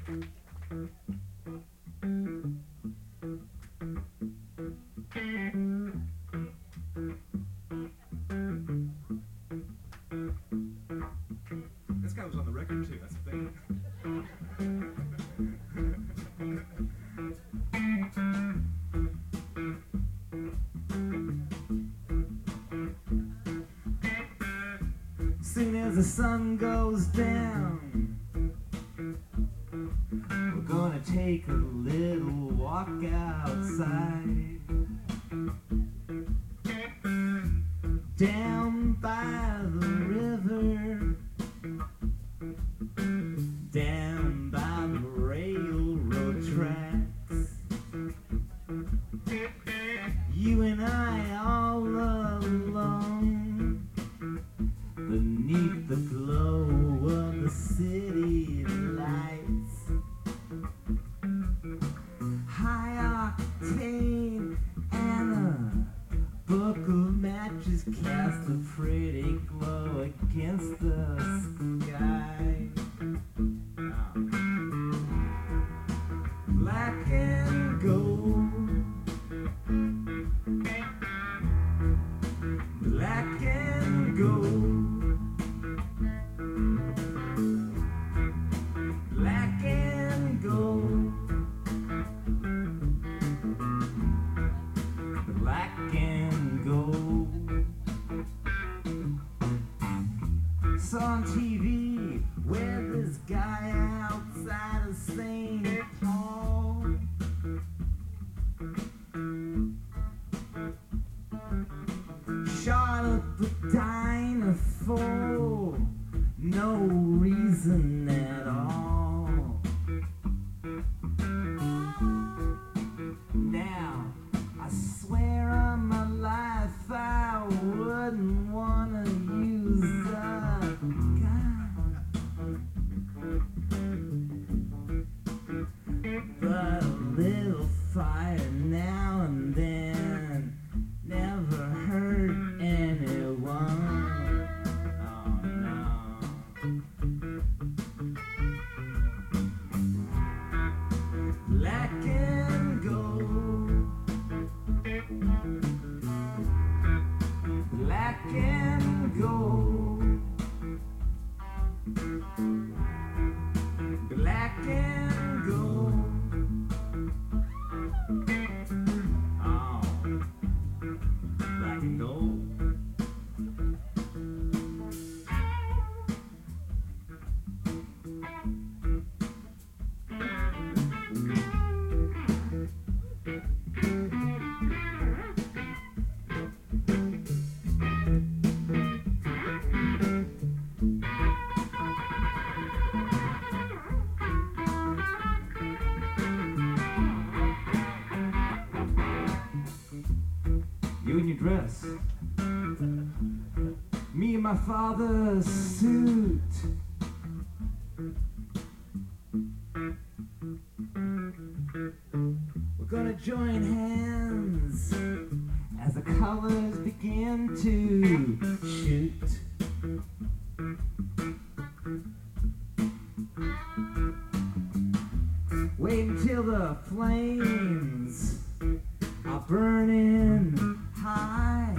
This guy was on the record too, that's the thing. Soon as the sun goes down, we're gonna take a little walk outside, down by the river, down by the railroad tracks. You and I all alone beneath the glow of the city lights. High octane and a book of matches cast a pretty glow against the sky. Black and gold, black and gold, black and gold, black and gold. Saw on TV where this guy outside of St. Paul shot up a dinosaur, no reason at all. Now, I swear on my life I wouldn't wanna use a gun, but a little fire now and then never hurt anyone. Oh no. Black and gold, black and gold, black and gold. Oh, black and gold. You in your dress, me in my father's suit. We're gonna join hands as the colors begin to shoot. Wait until the flames are burning high,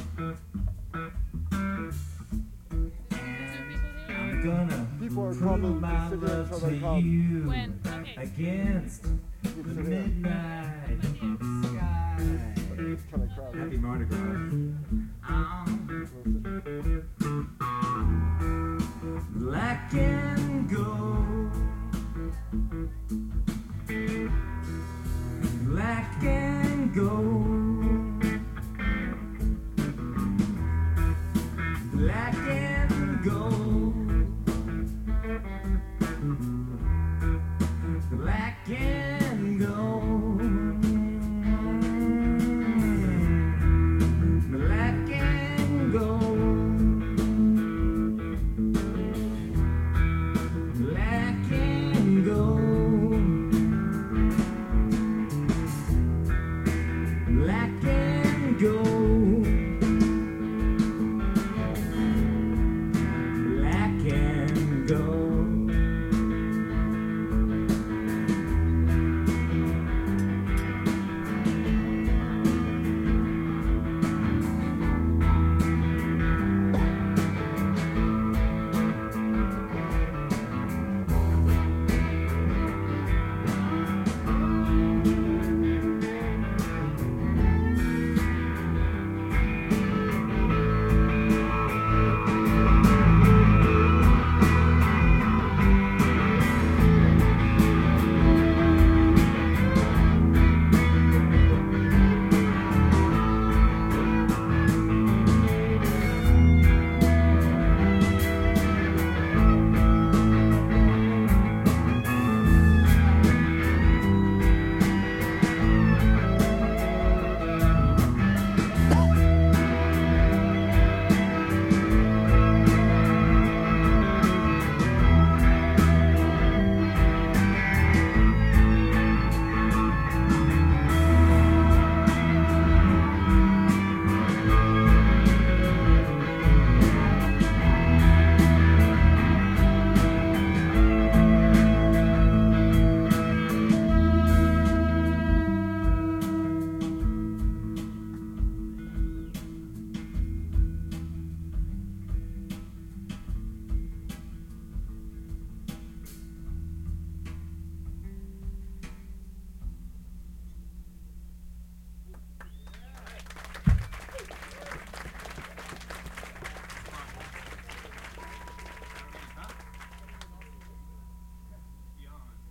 and I'm gonna prove my love to you against the midnight sky. Happy Mardi Gras. Black and gold,